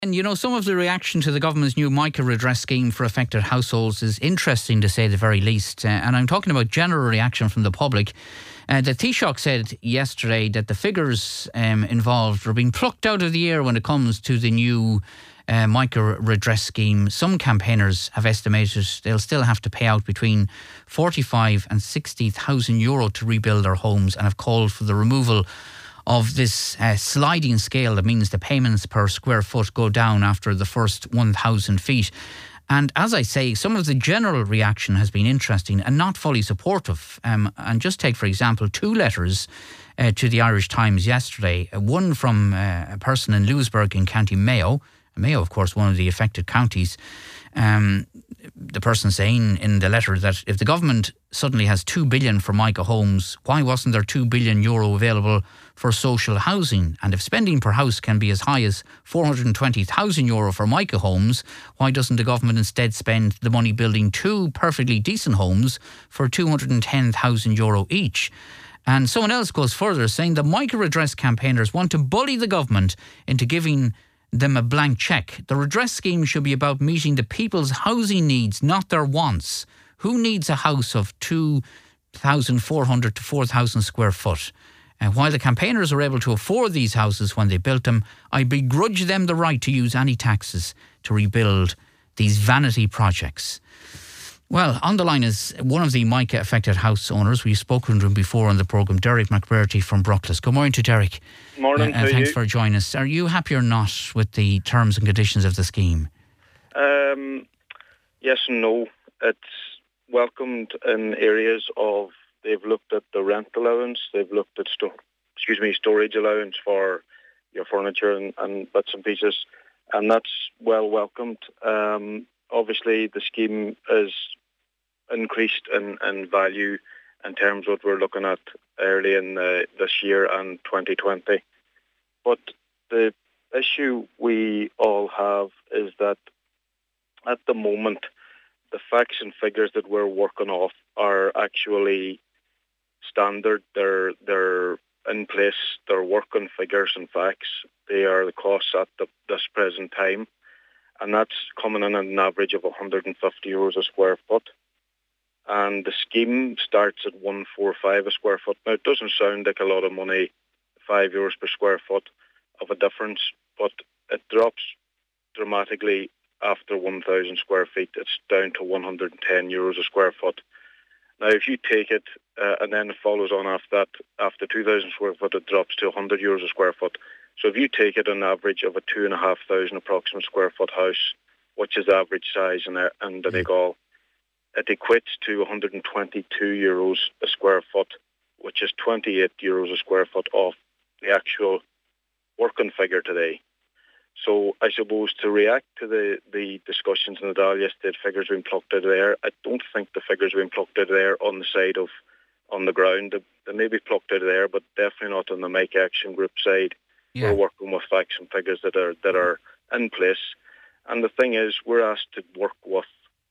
And, some of the reaction to the government's new Mica redress scheme for affected households is interesting, to say the very least. And I'm talking about general reaction from the public. The Taoiseach said yesterday that the figures involved were being plucked out of the air when it comes to the new Mica redress scheme. Some campaigners have estimated they'll still have to pay out between 45 and 60,000 euro to rebuild their homes, and have called for the removal of this sliding scale that means the payments per square foot go down after the first 1,000 feet. And as I say, some of the general reaction has been interesting and not fully supportive. And just take, for example, 2 letters to the Irish Times yesterday. One from a person in Lewisburg in County Mayo. Mayo, of course, one of the affected counties. The person saying in the letter that if the government suddenly has 2 billion for Mica homes, why wasn't there 2 billion euro available for social housing? And if spending per house can be as high as 420,000 euro for Mica homes, why doesn't the government instead spend the money building 2 perfectly decent homes for 210,000 euro each? And someone else goes further, saying the Mica redress campaigners want to bully the government into giving them a blank cheque. The redress scheme should be about meeting the people's housing needs, not their wants. Who needs a house of 2,400 to 4,000 square foot? And while the campaigners are able to afford these houses when they built them, I begrudge them the right to use any taxes to rebuild these vanity projects. Well, on the line is one of the Mica affected house owners. We've spoken to him before on the programme, Derek McBurty from Bruckles. Good morning to Derek. Morning to you. Thanks for joining us. Are you happy or not with the terms and conditions of the scheme? Yes and no. It's welcomed in areas of, they've looked at the rent allowance, they've looked at storage allowance for your furniture and bits and pieces, and that's well welcomed. Obviously, the scheme is increased in value in terms of what we're looking at early in this year and 2020. But the issue we all have is that at the moment, the facts and figures that we're working off are actually standard. They're in place. They're working figures and facts. They are the costs at this present time. And that's coming in at an average of 150 euros a square foot. And the scheme starts at 145 a square foot. Now, it doesn't sound like a lot of money, €5 per square foot of a difference, but it drops dramatically after 1,000 square feet. It's down to 110 euros a square foot. Now, if you take it and then it follows on after that, after 2,000 square foot, it drops to 100 euros a square foot. So if you take it an average of a 2,500 approximate square foot house, which is the average size in the Donegal, it equates to 122 euros a square foot, which is 28 euros a square foot off the actual working figure today. So I suppose to react to the discussions in the Dáil yesterday, figures being plucked out of there, I don't think the figures being plucked out of there on the side of, on the ground. They may be plucked out of there, but definitely not on the Mica Action Group side. Yeah. We're working with facts and figures that are in place. And the thing is, we're asked to work with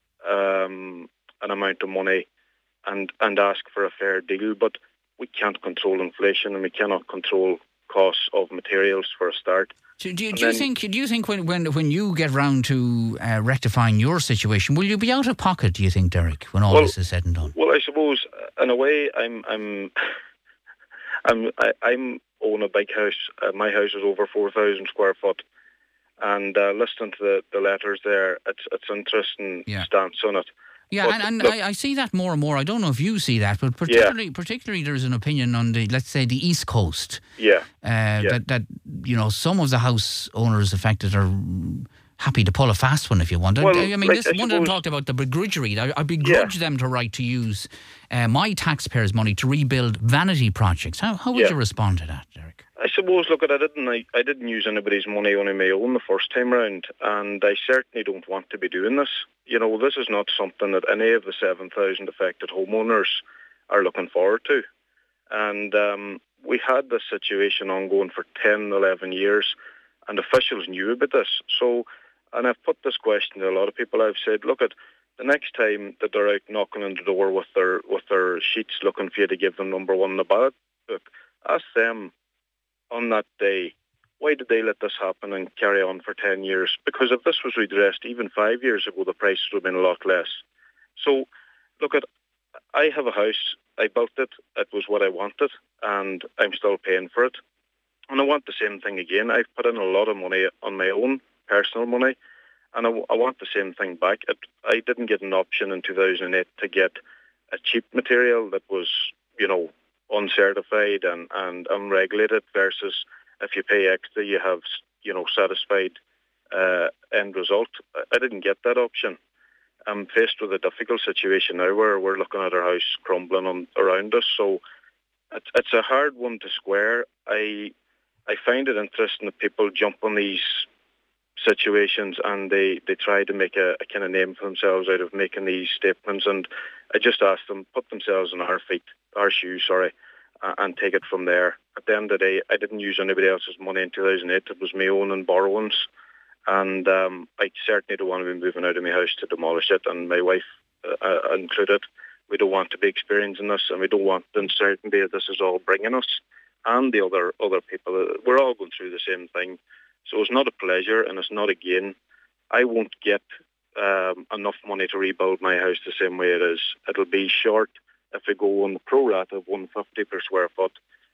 an amount of money and ask for a fair deal, but we can't control inflation and we cannot control costs of materials for a start. Do you think when you get round to rectifying your situation, will you be out of pocket, do you think, Derek, when all this is said and done? Well, I suppose in a way I'm own a big house. My house is over 4,000 square foot, and listening to the letters there, it's interesting stance on it. Yeah, but, and look, I see that more and more. I don't know if you see that, but particularly there's an opinion on the, let's say, the East Coast. That some of the house owners affected are happy to pull a fast one if you want. Well, I mean, one of them talked about the begrudgery. I begrudge them to right to use my taxpayers' money to rebuild vanity projects. How would you respond to that, Derek? I suppose, look, I didn't use anybody's money on my own the first time round, and I certainly don't want to be doing this. This is not something that any of the 7,000 affected homeowners are looking forward to. And we had this situation ongoing for 10, 11 years, and officials knew about this. So, and I've put this question to a lot of people. I've said, look, at the next time that they're out knocking on the door with their sheets looking for you to give them number one in the ballot book, ask them on that day, why did they let this happen and carry on for 10 years? Because if this was redressed even 5 years ago, the prices would have been a lot less. So, look, I have a house, I built it, it was what I wanted, and I'm still paying for it. And I want the same thing again. I've put in a lot of money on my own, personal money, and I want the same thing back. I didn't get an option in 2008 to get a cheap material that was, uncertified and unregulated versus if you pay extra, you have, satisfied end result. I didn't get that option. I'm faced with a difficult situation now where we're looking at our house crumbling around us. So it's a hard one to square. I find it interesting that people jump on these situations and they try to make a kind of name for themselves out of making these statements. And I just ask them, put themselves in our shoes, and take it from there. At the end of the day, I didn't use anybody else's money in 2008. It was my own and borrowings. And I certainly don't want to be moving out of my house to demolish it, and my wife included. We don't want to be experiencing this, and we don't want the uncertainty that this is all bringing us and the other people. We're all going through the same thing. So it's not a pleasure and it's not a gain. I won't get enough money to rebuild my house the same way it is. It'll be short if we go on the pro rata of 150 per square foot,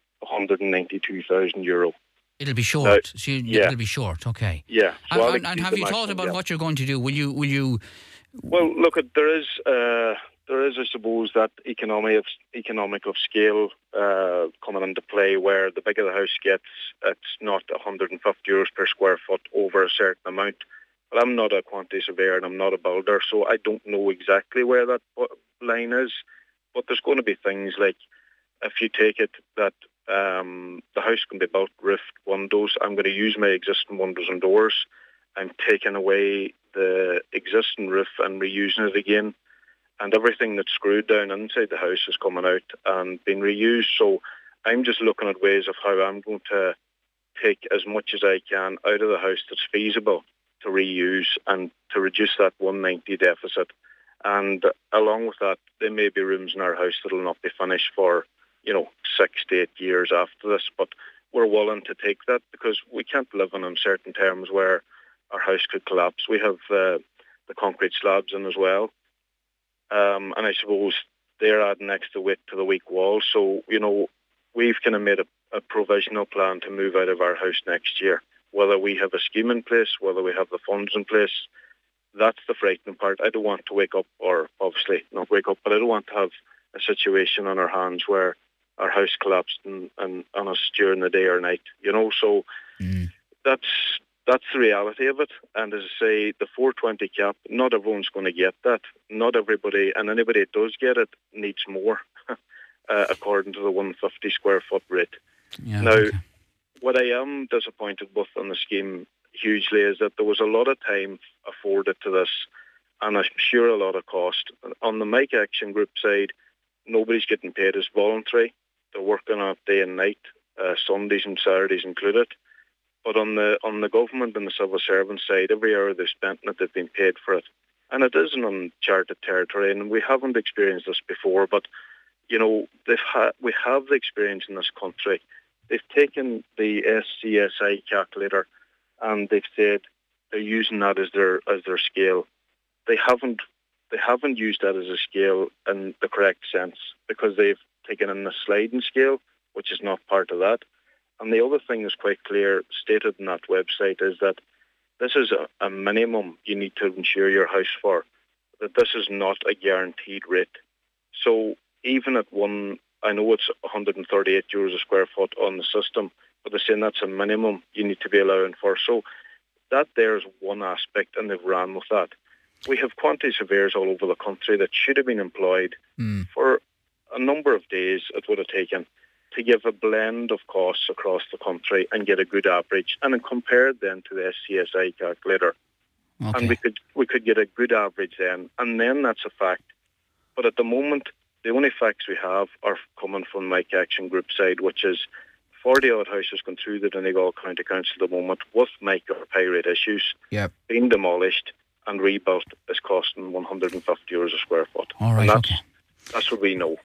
€192,000. It'll be short. It'll be short. Okay. Yeah. So and have you thought about what you're going to do? Will you? Well, look, there is, I suppose, that economic of scale coming into play, where the bigger the house gets, it's not €150 per square foot over a certain amount. But I'm not a quantity surveyor and I'm not a builder, so I don't know exactly where that line is. But there's going to be things like, if you take it that the house can be built, roofed, windows. I'm going to use my existing windows and doors. I'm taking away the existing roof and reusing it again. And everything that's screwed down inside the house is coming out and being reused. So I'm just looking at ways of how I'm going to take as much as I can out of the house that's feasible to reuse and to reduce that 190 deficit. And along with that, there may be rooms in our house that will not be finished for 6 to 8 years after this, but we're willing to take that because we can't live in uncertain terms where our house could collapse. We have the concrete slabs in as well, and I suppose they're adding extra weight to the weak walls. So, we've kind of made a provisional plan to move out of our house next year. Whether we have a scheme in place, whether we have the funds in place, that's the frightening part. I don't want to wake up, or obviously not wake up, but I don't want to have a situation on our hands where our house collapsed on us during the day or night, So that's the reality of it. And as I say, the 420 cap, not everyone's going to get that. Not everybody, and anybody that does get it needs more, according to the 150 square foot rate. Yeah, now, what I am disappointed with on the scheme hugely is that there was a lot of time afforded to this, and I'm sure a lot of cost. On the Mike Action Group side, nobody's getting paid as voluntary. They're working on it day and night, Sundays and Saturdays included. But on the government and the civil servant side, every hour they've spent in it, they've been paid for it. And it is an uncharted territory, and we haven't experienced this before. But we have the experience in this country. They've taken the SCSI calculator, and they've said they're using that as their scale. They haven't used that as a scale in the correct sense, because they've taken in the sliding scale, which is not part of that. And the other thing is quite clear, stated in that website, is that this is a minimum you need to insure your house for, that this is not a guaranteed rate. So even at I know it's €138 a square foot on the system, but they're saying that's a minimum you need to be allowing for. So that there is one aspect, and they've ran with that. We have quantity surveyors all over the country that should have been employed for a number of days it would have taken to give a blend of costs across the country and get a good average, and then compare it then to the SCSI calculator. Okay. And we could get a good average then, and then that's a fact. But at the moment, the only facts we have are coming from Mike Action Group side, which is 40-odd houses going through the Donegal County Council at the moment with mic or pay rate issues, being demolished and rebuilt is costing €150 a square foot. All right, and that's what we know.